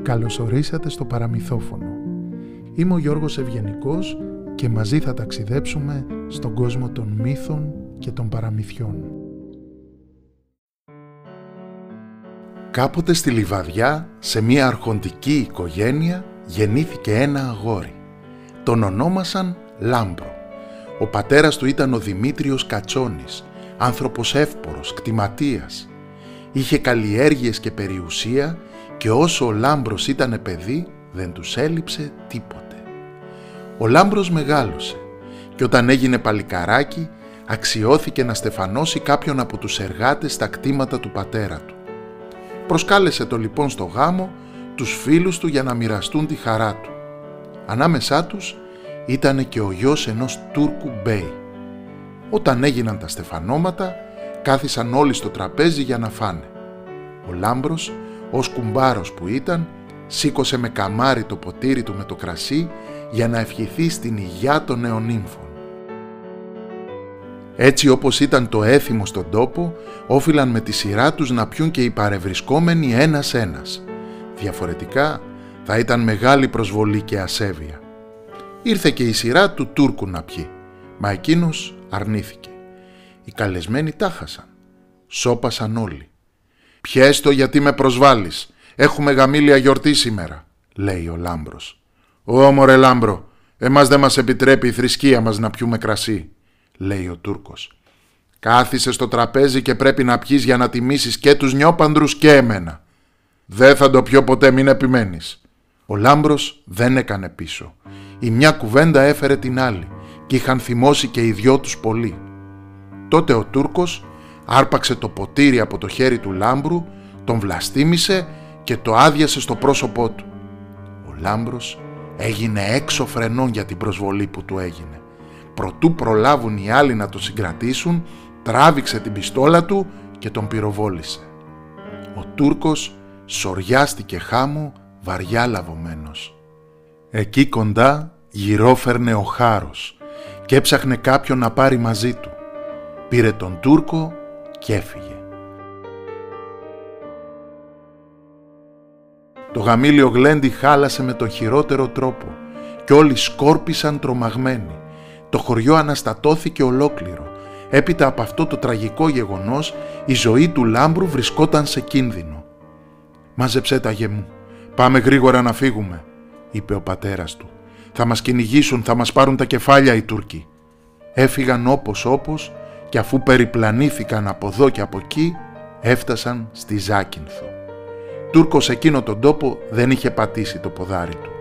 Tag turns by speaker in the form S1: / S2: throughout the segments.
S1: Καλωσορίσατε στο Παραμυθόφωνο. Είμαι ο Γιώργος Ευγενικός και μαζί θα ταξιδέψουμε στον κόσμο των μύθων και των παραμυθιών. Κάποτε στη Λιβαδιά, σε μια αρχοντική οικογένεια, γεννήθηκε ένα αγόρι. Τον ονόμασαν Λάμπρο. Ο πατέρας του ήταν ο Δημήτριος Κατσόνης, άνθρωπος εύπορος, κτηματίας. Είχε καλλιέργειες και περιουσία και όσο ο Λάμπρος ήτανε παιδί, δεν τους έλειψε τίποτε. Ο Λάμπρος μεγάλωσε και όταν έγινε παλικαράκι, αξιώθηκε να στεφανώσει κάποιον από τους εργάτες στα κτήματα του πατέρα του. Προσκάλεσε το λοιπόν στο γάμο τους φίλους του για να μοιραστούν τη χαρά του. Ανάμεσά τους ήτανε και ο γιος ενός Τούρκου μπέι. Όταν έγιναν τα στεφανώματα, κάθισαν όλοι στο τραπέζι για να φάνε. Ο Λάμπρος, ως κουμπάρος που ήταν, σήκωσε με καμάρι το ποτήρι του με το κρασί για να ευχηθεί στην υγειά των νεονύμφων. Έτσι όπως ήταν το έθιμο στον τόπο, όφυλαν με τη σειρά τους να πιούν και οι παρευρισκόμενοι ένας-ένας. Διαφορετικά θα ήταν μεγάλη προσβολή και ασέβεια. Ήρθε και η σειρά του Τούρκου να πιει, μα εκείνος αρνήθηκε. Οι καλεσμένοι τάχασαν. Σώπασαν όλοι. «Πιες το γιατί με προσβάλλεις. Έχουμε γαμήλια γιορτή σήμερα», λέει ο Λάμπρος. «Ω μωρέ Λάμπρο, εμάς δεν μας επιτρέπει η θρησκεία μας να πιούμε κρασί», λέει ο Τούρκος. «Κάθισε στο τραπέζι και πρέπει να πιείς για να τιμήσεις και τους νιόπαντρους και εμένα. Δεν θα το πιω ποτέ, μην επιμένεις». Ο Λάμπρος δεν έκανε πίσω. Η μια κουβέντα έφερε την άλλη και είχαν θυμώσει και οι δυο τους πολύ. Τότε ο Τούρκος άρπαξε το ποτήρι από το χέρι του Λάμπρου, τον βλαστήμησε και το άδειασε στο πρόσωπό του. Ο Λάμπρος έγινε έξω φρενών για την προσβολή που του έγινε. Προτού προλάβουν οι άλλοι να τον συγκρατήσουν, τράβηξε την πιστόλα του και τον πυροβόλησε. Ο Τούρκος σοριάστηκε χάμω, βαριά λαβωμένος. Εκεί κοντά γυρόφερνε ο Χάρος και έψαχνε κάποιον να πάρει μαζί του. Πήρε τον Τούρκο και έφυγε. Το γαμήλιο γλέντι χάλασε με τον χειρότερο τρόπο και όλοι σκόρπισαν τρομαγμένοι. Το χωριό αναστατώθηκε ολόκληρο. Έπειτα από αυτό το τραγικό γεγονός, η ζωή του Λάμπρου βρισκόταν σε κίνδυνο. «Μάζεψέ τα, γε μου. Πάμε γρήγορα να φύγουμε», είπε ο πατέρας του. «Θα μας κυνηγήσουν, θα μας πάρουν τα κεφάλια οι Τούρκοι». Έφυγαν όπως και αφού περιπλανήθηκαν από εδώ και από εκεί, έφτασαν στη Ζάκυνθο. Τούρκος εκείνο τον τόπο δεν είχε πατήσει το ποδάρι του.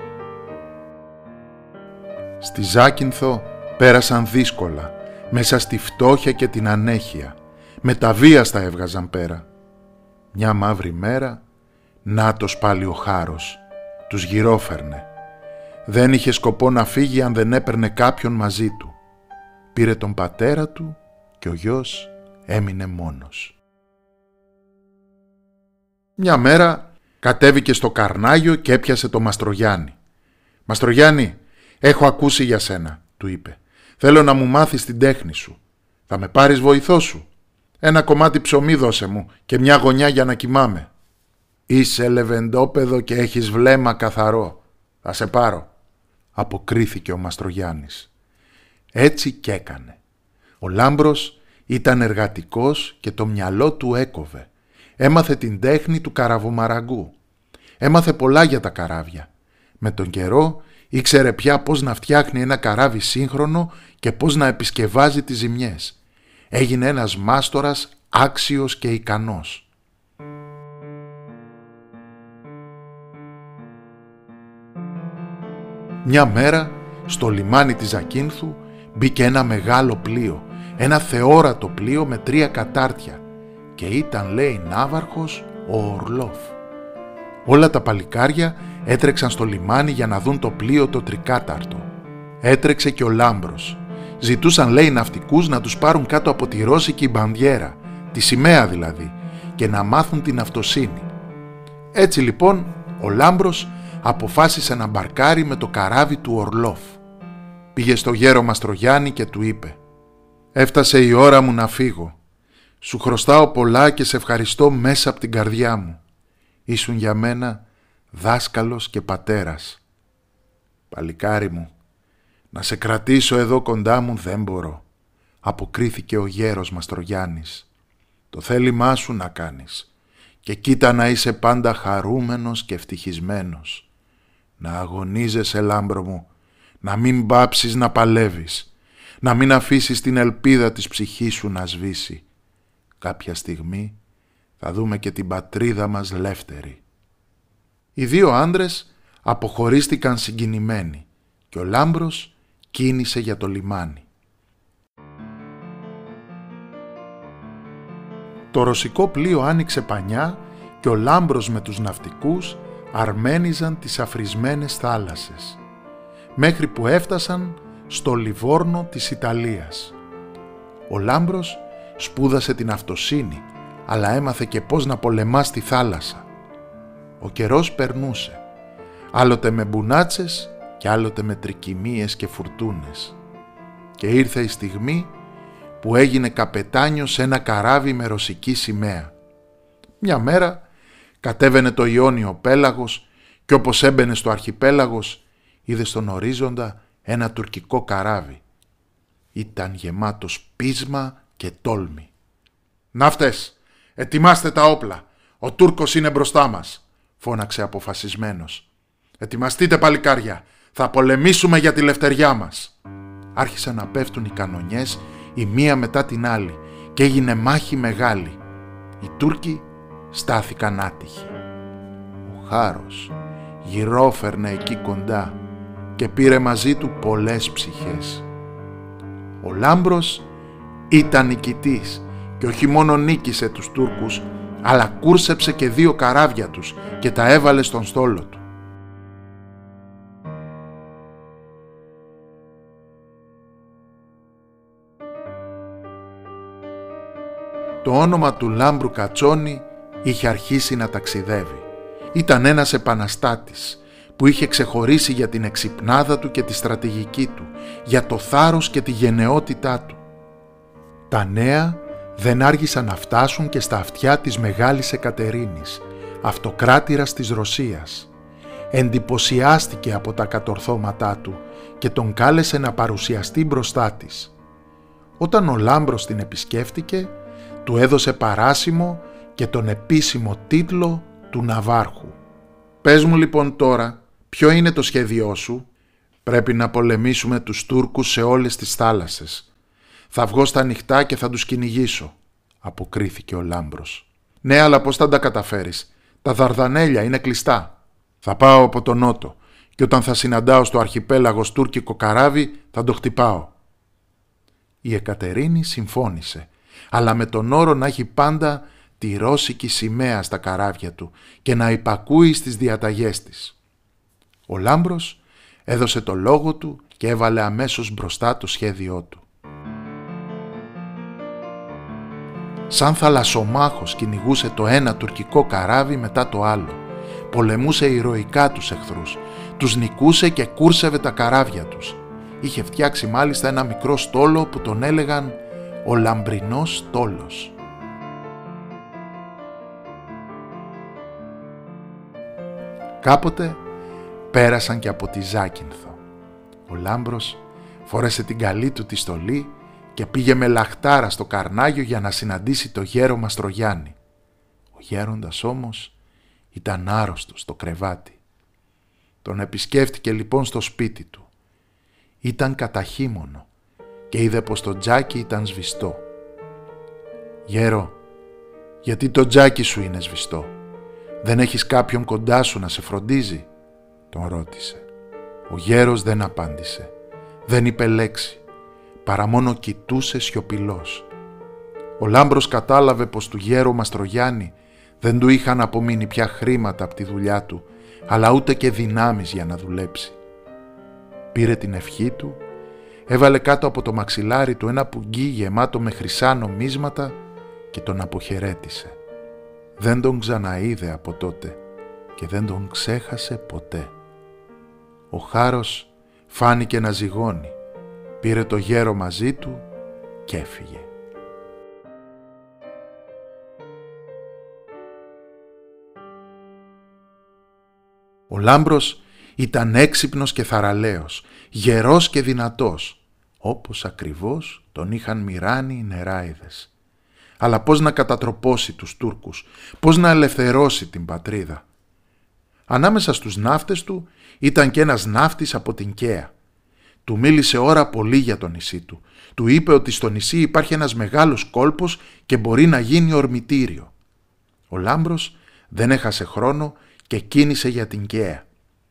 S1: Στη Ζάκυνθο πέρασαν δύσκολα, μέσα στη φτώχεια και την ανέχεια. Με τα βίας τα έβγαζαν πέρα. Μια μαύρη μέρα, νάτος πάλι ο Χάρος. Τους γυρόφερνε. Δεν είχε σκοπό να φύγει αν δεν έπαιρνε κάποιον μαζί του. Πήρε τον πατέρα του και ο γιος έμεινε μόνος. Μια μέρα κατέβηκε στο Καρνάγιο και έπιασε το Μαστρογιάννη. «Μαστρογιάννη, έχω ακούσει για σένα», του είπε. «Θέλω να μου μάθεις την τέχνη σου. Θα με πάρεις βοηθό σου? Ένα κομμάτι ψωμί δώσε μου και μια γωνιά για να κοιμάμαι». «Είσαι λεβεντόπεδο και έχεις βλέμμα καθαρό. Θα σε πάρω», αποκρίθηκε ο Μαστρογιάννης. Έτσι κι έκανε. Ο Λάμπρος ήταν εργατικός και το μυαλό του έκοβε. Έμαθε την τέχνη του καραβομαραγκού. Έμαθε πολλά για τα καράβια. Με τον καιρό ήξερε πια πώς να φτιάχνει ένα καράβι σύγχρονο και πώς να επισκευάζει τις ζημιές. Έγινε ένας μάστορας άξιος και ικανός. Μια μέρα στο λιμάνι της Ζακύνθου μπήκε ένα μεγάλο πλοίο, ένα θεόρατο πλοίο με 3 κατάρτια και ήταν, λέει, ναύαρχος ο Ορλόφ. Όλα τα παλικάρια έτρεξαν στο λιμάνι για να δουν το πλοίο το τρικάταρτο. Έτρεξε και ο Λάμπρος. Ζητούσαν, λέει, ναυτικούς να τους πάρουν κάτω από τη ρώσικη μπανδιέρα, τη σημαία δηλαδή, και να μάθουν την αυτοσύνη. Έτσι λοιπόν ο Λάμπρος αποφάσισε να μπαρκάρει με το καράβι του Ορλόφ. Πήγε στο γέρο Μαστρογιάννη και του είπε: «Έφτασε η ώρα μου να φύγω. Σου χρωστάω πολλά και σε ευχαριστώ μέσα από την καρδιά μου. Ήσουν για μένα δάσκαλος και πατέρας. «Παλικάρι μου, να σε κρατήσω εδώ κοντά μου δεν μπορώ», αποκρίθηκε ο γέρος Μαστρογιάννης. «Το θέλημά σου να κάνεις και κοίτα να είσαι πάντα χαρούμενος και ευτυχισμένος. Να αγωνίζεσαι, Λάμπρο μου, να μην πάψεις να παλεύεις, να μην αφήσεις την ελπίδα της ψυχής σου να σβήσει. Κάποια στιγμή θα δούμε και την πατρίδα μας λεύτερη». Οι δύο άντρες αποχωρίστηκαν συγκινημένοι και ο Λάμπρος κίνησε για το λιμάνι. Το ρωσικό πλοίο άνοιξε πανιά και ο Λάμπρος με τους ναυτικούς αρμένιζαν τις αφρισμένες θάλασσες, μέχρι που έφτασαν στο Λιβόρνο της Ιταλίας. Ο Λάμπρος σπούδασε την αυτοσύνη, αλλά έμαθε και πώς να πολεμά στη θάλασσα. Ο καιρός περνούσε, άλλοτε με μπουνάτσες και άλλοτε με τρικυμίες και φουρτούνες. Και ήρθε η στιγμή που έγινε καπετάνιος σε ένα καράβι με ρωσική σημαία. Μια μέρα κατέβαινε το Ιόνιο πέλαγος και όπως έμπαινε στο αρχιπέλαγος είδε στον ορίζοντα ένα τουρκικό καράβι. Ήταν γεμάτο πείσμα και τόλμη. «Ναύτες, ετοιμάστε τα όπλα, ο Τούρκος είναι μπροστά μας», φώναξε αποφασισμένος. «Ετοιμαστείτε, παλικάρια, θα πολεμήσουμε για τη λευτεριά μας». Άρχισαν να πέφτουν οι κανονιές η μία μετά την άλλη και έγινε μάχη μεγάλη. Οι Τούρκοι στάθηκαν άτυχοι. Ο Χάρος γυρόφερνε εκεί κοντά και πήρε μαζί του πολλές ψυχές. Ο Λάμπρος ήταν νικητής και όχι μόνο νίκησε τους Τούρκους, αλλά κούρσεψε και 2 καράβια τους και τα έβαλε στον στόλο του. Το όνομα του Λάμπρου Κατσόνη είχε αρχίσει να ταξιδεύει. Ήταν ένας επαναστάτης που είχε ξεχωρίσει για την εξυπνάδα του και τη στρατηγική του, για το θάρρος και τη γενναιότητά του. Τα νέα δεν άργησαν να φτάσουν και στα αυτιά της Μεγάλης Εκατερίνης, αυτοκράτηρας της Ρωσίας. Εντυπωσιάστηκε από τα κατορθώματά του και τον κάλεσε να παρουσιαστεί μπροστά της. Όταν ο Λάμπρος την επισκέφτηκε, του έδωσε παράσημο και τον επίσημο τίτλο του Ναβάρχου. «Πες μου λοιπόν τώρα, ποιο είναι το σχέδιό σου?» «Πρέπει να πολεμήσουμε τους Τούρκους σε όλες τις θάλασσες. Θα βγω στα νυχτά και θα τους κυνηγήσω», αποκρίθηκε ο Λάμπρος. «Ναι, αλλά πώς θα τα καταφέρεις? Τα Δαρδανέλια είναι κλειστά». «Θα πάω από τον νότο και όταν θα συναντάω στο αρχιπέλαγος τουρκικό καράβι θα το χτυπάω». Η Εκατερίνη συμφώνησε, αλλά με τον όρο να έχει πάντα τη ρώσικη σημαία στα καράβια του και να υπακούει στις διαταγές της. Ο Λάμπρος έδωσε το λόγο του και έβαλε αμέσως μπροστά το σχέδιό του. Σαν θαλασσομάχος κυνηγούσε το ένα τουρκικό καράβι μετά το άλλο. Πολεμούσε ηρωικά τους εχθρούς, τους νικούσε και κούρσευε τα καράβια τους. Είχε φτιάξει μάλιστα ένα μικρό στόλο που τον έλεγαν ο Λαμπρινός Στόλος. Κάποτε πέρασαν και από τη Ζάκυνθο. Ο Λάμπρος φόρεσε την καλή του τη στολή και πήγε με λαχτάρα στο Καρνάγιο για να συναντήσει το γέρο Μαστρογιάννη. Ο γέροντας όμως ήταν άρρωστος στο κρεβάτι. Τον επισκέφτηκε λοιπόν στο σπίτι του. Ήταν καταχύμωνο και είδε πως το τζάκι ήταν σβηστό. «Γέρο, γιατί το τζάκι σου είναι σβηστό? Δεν έχεις κάποιον κοντά σου να σε φροντίζει?» τον ρώτησε. Ο γέρος δεν απάντησε. Δεν είπε λέξη, παρά μόνο κοιτούσε σιωπηλός. Ο Λάμπρος κατάλαβε πως του γέρου Μαστρογιάννη δεν του είχαν απομείνει πια χρήματα από τη δουλειά του, αλλά ούτε και δυνάμεις για να δουλέψει. Πήρε την ευχή του, έβαλε κάτω από το μαξιλάρι του ένα πουγγί γεμάτο με χρυσά νομίσματα και τον αποχαιρέτησε. Δεν τον ξαναείδε από τότε και δεν τον ξέχασε ποτέ. Ο Χάρος φάνηκε να ζυγώνει, πήρε το γέρο μαζί του και έφυγε. Ο Λάμπρος ήταν έξυπνος και θαραλέος, γερός και δυνατός, όπως ακριβώς τον είχαν μοιράνει οι νεράιδες. Αλλά πώς να κατατροπώσει τους Τούρκους, πώς να ελευθερώσει την πατρίδα. Ανάμεσα στους ναύτες του ήταν και ένας ναύτης από την Καία. Του μίλησε ώρα πολύ για το νησί του. Του είπε ότι στο νησί υπάρχει ένας μεγάλος κόλπος και μπορεί να γίνει ορμητήριο. Ο Λάμπρος δεν έχασε χρόνο και κίνησε για την Καία.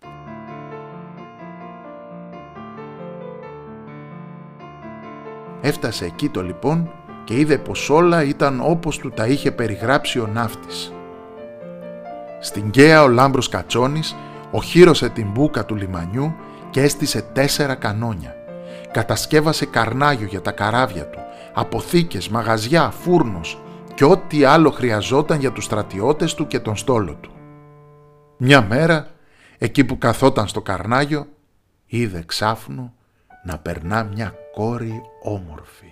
S1: Έφτασε εκεί το λοιπόν και είδε πως όλα ήταν όπως του τα είχε περιγράψει ο ναύτης. Στην Καία ο Λάμπρος Κατσόνης οχύρωσε την μπούκα του λιμανιού και έστησε 4 κανόνια. Κατασκεύασε καρνάγιο για τα καράβια του, αποθήκες, μαγαζιά, φούρνος και ό,τι άλλο χρειαζόταν για τους στρατιώτες του και τον στόλο του. Μια μέρα, εκεί που καθόταν στο καρνάγιο, είδε ξάφνου να περνά μια κόρη όμορφη.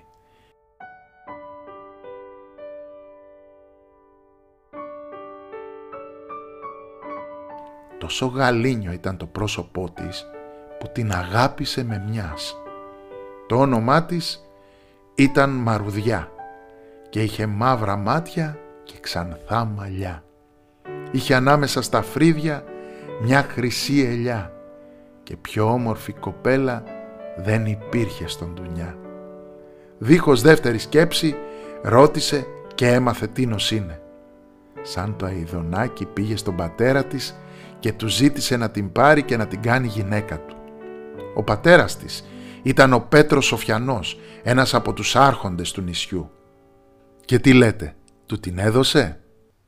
S1: Τόσο γαλήνιο ήταν το πρόσωπό της που την αγάπησε με μιας. Το όνομά της ήταν Μαρουδιά και είχε μαύρα μάτια και ξανθά μαλλιά. Είχε ανάμεσα στα φρύδια μια χρυσή ελιά και πιο όμορφη κοπέλα δεν υπήρχε στον ντουνιά. Δίχως δεύτερη σκέψη ρώτησε και έμαθε τίνος είναι. Σαν το αηδονάκι πήγε στον πατέρα της και του ζήτησε να την πάρει και να την κάνει γυναίκα του. Ο πατέρας της ήταν ο Πέτρος Σοφιανός, ένας από τους άρχοντες του νησιού. «Και τι λέτε, του την έδωσε?»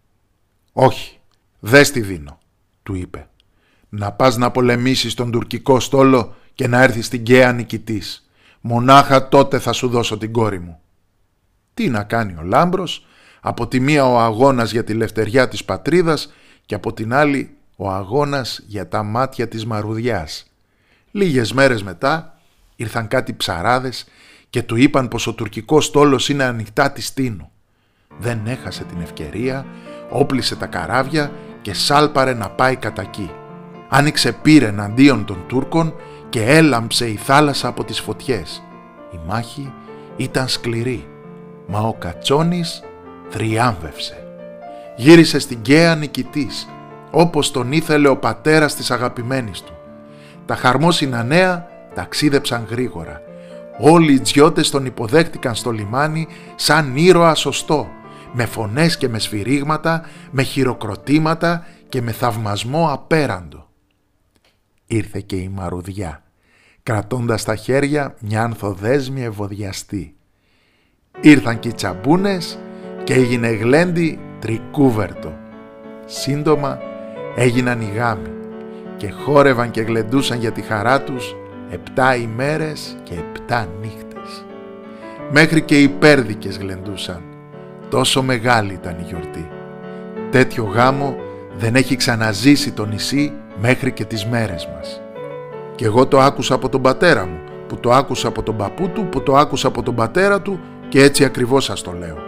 S1: «Όχι, δες τη δίνω», του είπε. «Να πας να πολεμήσεις τον τουρκικό στόλο και να έρθεις στην Καία νικητής. Μονάχα τότε θα σου δώσω την κόρη μου». Τι να κάνει ο Λάμπρος, από τη μία ο αγώνας για τη λευτεριά της πατρίδας και από την άλλη ο αγώνας για τα μάτια της Μαρουδιάς. Λίγες μέρες μετά ήρθαν κάτι ψαράδες και του είπαν πως ο τουρκικός στόλος είναι ανοιχτά της Τίνου. Δεν έχασε την ευκαιρία, όπλισε τα καράβια και σάλπαρε να πάει κατά εκεί. Άνοιξε πύρ εναντίον των Τούρκων και έλαμψε η θάλασσα από τις φωτιές. Η μάχη ήταν σκληρή, μα ο Κατσόνης θριάμβευσε. Γύρισε στην Καία νικητής, όπως τον ήθελε ο πατέρας της αγαπημένης του. Τα χαρμόσυνα νέα ταξίδεψαν γρήγορα. Όλοι οι τζιώτες τον υποδέχτηκαν στο λιμάνι σαν ήρωα σωστό, με φωνές και με σφυρίγματα, με χειροκροτήματα και με θαυμασμό απέραντο. Ήρθε και η Μαρουδιά, κρατώντας στα χέρια μια ανθοδέσμη ευωδιαστή. Ήρθαν και οι τσαμπούνες και έγινε γλέντι τρικούβερτο. Σύντομα έγιναν οι γάμοι και χόρευαν και γλεντούσαν για τη χαρά τους 7 ημέρες και 7 νύχτες. Μέχρι και οι πέρδικες γλεντούσαν, τόσο μεγάλη ήταν η γιορτή. Τέτοιο γάμο δεν έχει ξαναζήσει το νησί μέχρι και τις μέρες μας. Και εγώ το άκουσα από τον πατέρα μου, που το άκουσα από τον παππού του, που το άκουσα από τον πατέρα του και έτσι ακριβώς σας το λέω.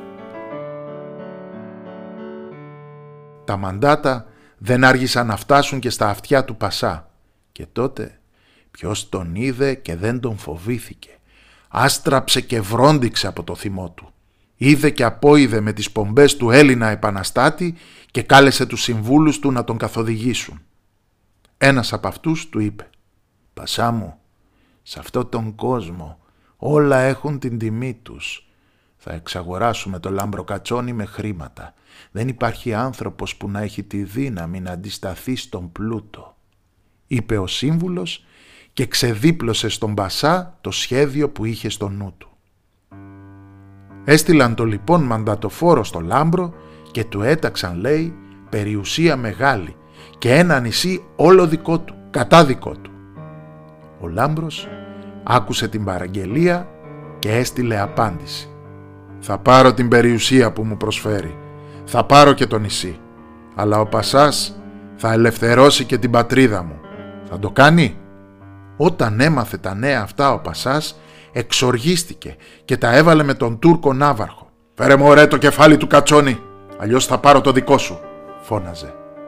S1: Τα μαντάτα δεν άργησαν να φτάσουν και στα αυτιά του Πασά. Και τότε ποιος τον είδε και δεν τον φοβήθηκε. Άστραψε και βρόντιξε από το θυμό του. Είδε και απόειδε με τις πομπές του Έλληνα επαναστάτη και κάλεσε τους συμβούλους του να τον καθοδηγήσουν. Ένας από αυτούς του είπε: «Πασά μου, σε αυτόν τον κόσμο όλα έχουν την τιμή τους. Θα εξαγοράσουμε το Λάμπρο Κατσόνη με χρήματα. Δεν υπάρχει άνθρωπος που να έχει τη δύναμη να αντισταθεί στον πλούτο», είπε ο σύμβουλος και ξεδίπλωσε στον Πασά το σχέδιο που είχε στο νου του. Έστειλαν το λοιπόν μαντατοφόρο στο Λάμπρο και του έταξαν, λέει, περιουσία μεγάλη και ένα νησί όλο δικό του, κατάδικό του. Ο Λάμπρος άκουσε την παραγγελία και έστειλε απάντηση: «Θα πάρω την περιουσία που μου προσφέρει, θα πάρω και το νησί, αλλά ο Πασάς θα ελευθερώσει και την πατρίδα μου. Θα το κάνει?» Όταν έμαθε τα νέα αυτά ο Πασάς εξοργίστηκε και τα έβαλε με τον Τούρκο ναύαρχο. «Φέρε μου ωραία το κεφάλι του Κατσόνη, αλλιώς θα πάρω το δικό σου», φώναζε.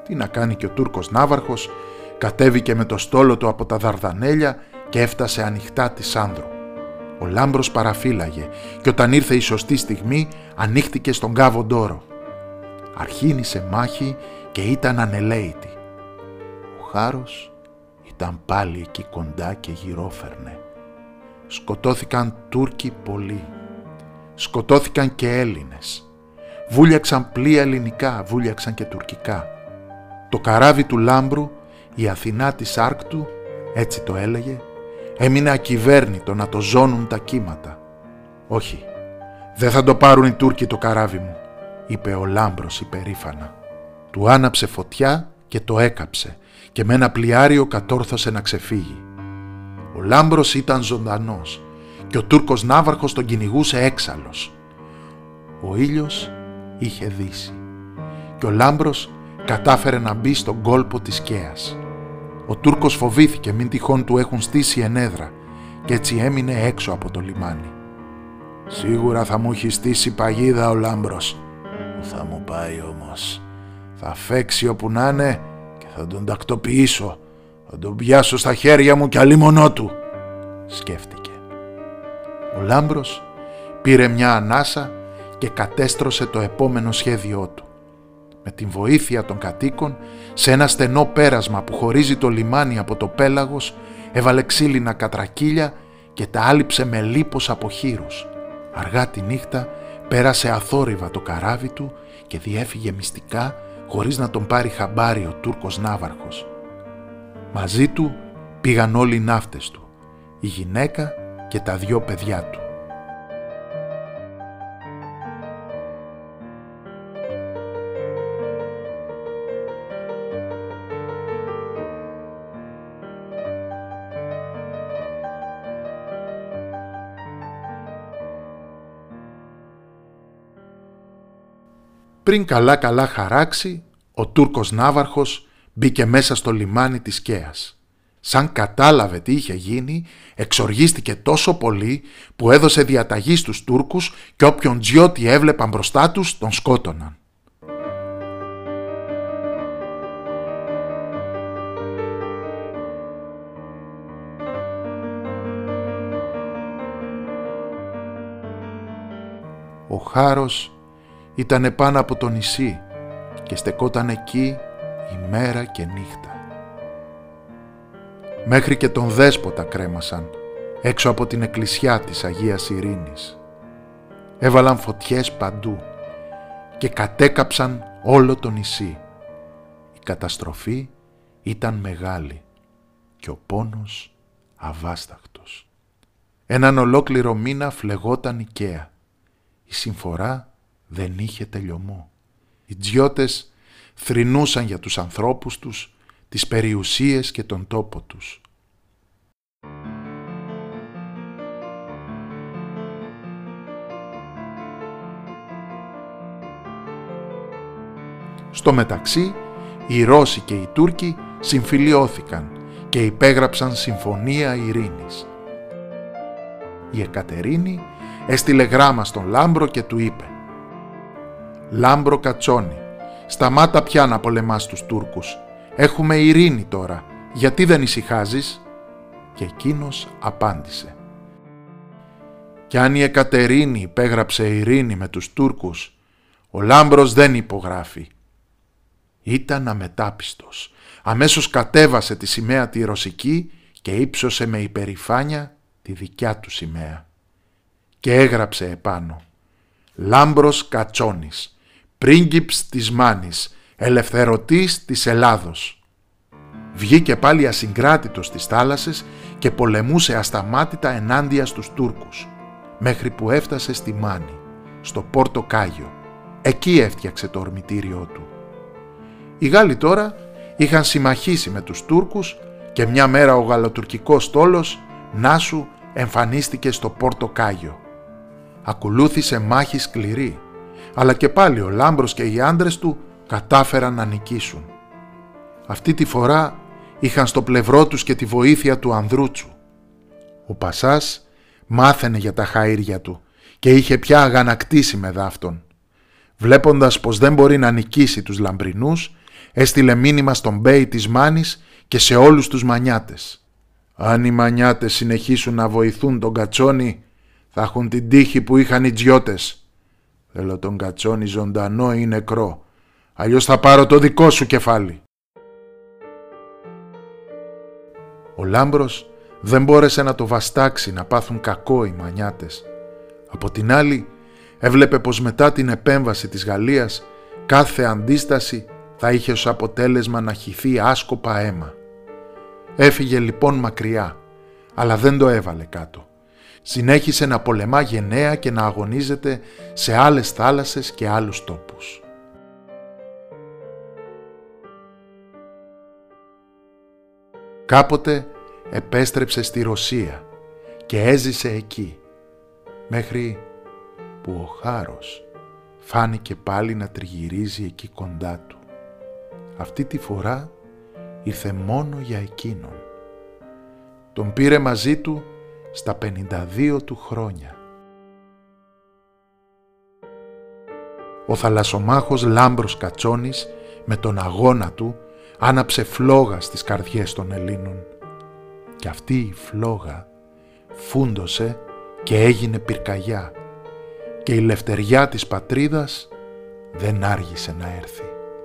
S1: Τι να κάνει και ο Τούρκος ναύαρχος, κατέβηκε με το στόλο του από τα Δαρδανέλια και έφτασε ανοιχτά τη Σάνδρο. Ο Λάμπρος παραφύλαγε και όταν ήρθε η σωστή στιγμή ανοίχτηκε στον Κάβο Ντόρο. Αρχίνησε μάχη και ήταν ανελαίητη. Ο Χάρος ήταν πάλι εκεί κοντά και γυρόφερνε. Σκοτώθηκαν Τούρκοι πολλοί. Σκοτώθηκαν και Έλληνες. Βούλιαξαν πλοία ελληνικά, βούλιαξαν και τουρκικά. Το καράβι του Λάμπρου, η Αθηνά της Άρκτου, έτσι το έλεγε, έμεινε ακυβέρνητο να το ζώνουν τα κύματα. «Όχι, δεν θα το πάρουν οι Τούρκοι το καράβι μου», είπε ο Λάμπρος υπερήφανα. Του άναψε φωτιά και το έκαψε και με ένα πλοιάριο κατόρθωσε να ξεφύγει. Ο Λάμπρος ήταν ζωντανός και ο Τούρκος ναύαρχος τον κυνηγούσε έξαλλος. Ο ήλιος είχε δύσει και ο Λάμπρος κατάφερε να μπει στον κόλπο της Καίας. Ο Τούρκος φοβήθηκε μην τυχόν του έχουν στήσει ενέδρα και έτσι έμεινε έξω από το λιμάνι. «Σίγουρα θα μου έχει στήσει παγίδα ο Λάμπρος. Που θα μου πάει όμως. Θα φέξει όπου να είναι και θα τον τακτοποιήσω. Θα τον πιάσω στα χέρια μου κι αλίμονό του», σκέφτηκε. Ο Λάμπρος πήρε μια ανάσα και κατέστρωσε το επόμενο σχέδιό του. Με την βοήθεια των κατοίκων, σε ένα στενό πέρασμα που χωρίζει το λιμάνι από το πέλαγος, έβαλε ξύλινα κατρακύλια και τα άλυψε με λίπος από χοίρους. Αργά τη νύχτα πέρασε αθόρυβα το καράβι του και διέφυγε μυστικά χωρίς να τον πάρει χαμπάρι ο Τούρκος ναύαρχος. Μαζί του πήγαν όλοι οι ναύτες του, η γυναίκα και τα 2 παιδιά του. Πριν καλά χαράξει, ο Τούρκος ναύαρχος μπήκε μέσα στο λιμάνι της Καίας. Σαν κατάλαβε τι είχε γίνει, εξοργίστηκε τόσο πολύ που έδωσε διαταγή στους Τούρκους και όποιον τζιώτη έβλεπαν μπροστά τους τον σκότωναν. Ο Χάρος ήτανε πάνω από το νησί και στεκόταν εκεί ημέρα και νύχτα. Μέχρι και τον Δέσποτα κρέμασαν έξω από την εκκλησιά της Αγίας Ειρήνης. Έβαλαν φωτιές παντού και κατέκαψαν όλο το νησί. Η καταστροφή ήταν μεγάλη και ο πόνος αβάσταχτος. Έναν ολόκληρο μήνα φλεγόταν η Καία. Η συμφορά δεν είχε τελειωμό. Οι τζιώτες θρηνούσαν για τους ανθρώπους τους, τις περιουσίες και τον τόπο τους. Στο μεταξύ, οι Ρώσοι και οι Τούρκοι συμφιλιώθηκαν και υπέγραψαν συμφωνία ειρήνης. Η Εκατερίνη έστειλε γράμμα στον Λάμπρο και του είπε: «Λάμπρο Κατσόνη, σταμάτα πια να πολεμάς τους Τούρκους. Έχουμε ειρήνη τώρα. Γιατί δεν ησυχάζεις?» Και εκείνος απάντησε: «Κι αν η Εκατερίνη υπέγραψε ειρήνη με τους Τούρκους, ο Λάμπρος δεν υπογράφει». Ήταν αμετάπιστος. Αμέσως κατέβασε τη σημαία τη ρωσική και ύψωσε με υπερηφάνεια τη δικιά του σημαία. Και έγραψε επάνω: «Λάμπρος Κατσόνης, πρίγκιπς της Μάνης, ελευθερωτής της Ελλάδος». Βγήκε πάλι ασυγκράτητος στις θάλασσες και πολεμούσε ασταμάτητα ενάντια στους Τούρκους, μέχρι που έφτασε στη Μάνη, στο Πόρτο Κάγιο. Εκεί έφτιαξε το ορμητήριό του. Οι Γάλλοι τώρα είχαν συμμαχήσει με τους Τούρκους και μια μέρα ο γαλλοτουρκικός στόλος Νάσου εμφανίστηκε στο Πόρτο Κάγιο. Ακολούθησε μάχη σκληρή, αλλά και πάλι ο Λάμπρος και οι άντρες του κατάφεραν να νικήσουν. Αυτή τη φορά είχαν στο πλευρό τους και τη βοήθεια του Ανδρούτσου. Ο Πασάς μάθαινε για τα χαΐρια του και είχε πια αγανακτήσει με δάφτον. Βλέποντας πως δεν μπορεί να νικήσει τους Λαμπρινούς, έστειλε μήνυμα στον μπέι της Μάνης και σε όλους τους μανιάτες. «Αν οι μανιάτες συνεχίσουν να βοηθούν τον Κατσόνη, θα έχουν την τύχη που είχαν οι τζιώτες. Θέλω τον Κατσόνη ζωντανό ή νεκρό, αλλιώς θα πάρω το δικό σου κεφάλι». Ο Λάμπρος δεν μπόρεσε να το βαστάξει να πάθουν κακό οι μανιάτες. Από την άλλη, έβλεπε πως μετά την επέμβαση της Γαλλίας κάθε αντίσταση θα είχε ως αποτέλεσμα να χυθεί άσκοπα αίμα. Έφυγε λοιπόν μακριά, αλλά δεν το έβαλε κάτω. Συνέχισε να πολεμά γενναία και να αγωνίζεται σε άλλες θάλασσες και άλλους τόπους. Κάποτε επέστρεψε στη Ρωσία και έζησε εκεί, μέχρι που ο Χάρος φάνηκε πάλι να τριγυρίζει εκεί κοντά του. Αυτή τη φορά ήρθε μόνο για εκείνον. Τον πήρε μαζί του στα 52 του χρόνια. Ο θαλασσομάχος Λάμπρος Κατσόνης με τον αγώνα του άναψε φλόγα στις καρδιές των Ελλήνων. Και αυτή η φλόγα φούντωσε και έγινε πυρκαγιά και η λευτεριά της πατρίδας δεν άργησε να έρθει.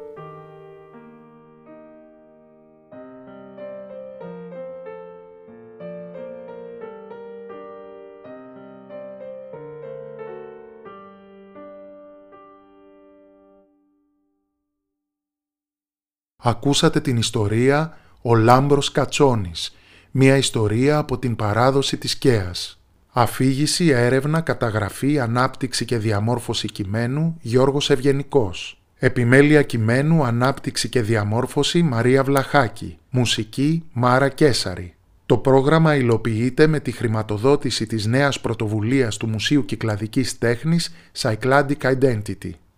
S1: Ακούσατε την ιστορία «Ο Λάμπρος Κατσόνης», μια ιστορία από την παράδοση της ΚΕΑΣ. Αφήγηση, έρευνα, καταγραφή, ανάπτυξη και διαμόρφωση κειμένου Γιώργος Ευγενικός. Επιμέλεια κειμένου, ανάπτυξη και διαμόρφωση Μαρία Βλαχάκη. Μουσική Μάρα Κέσαρη. Το πρόγραμμα υλοποιείται με τη χρηματοδότηση της νέας πρωτοβουλίας του Μουσείου Κυκλαδικής Τέχνης Cycladic Identity.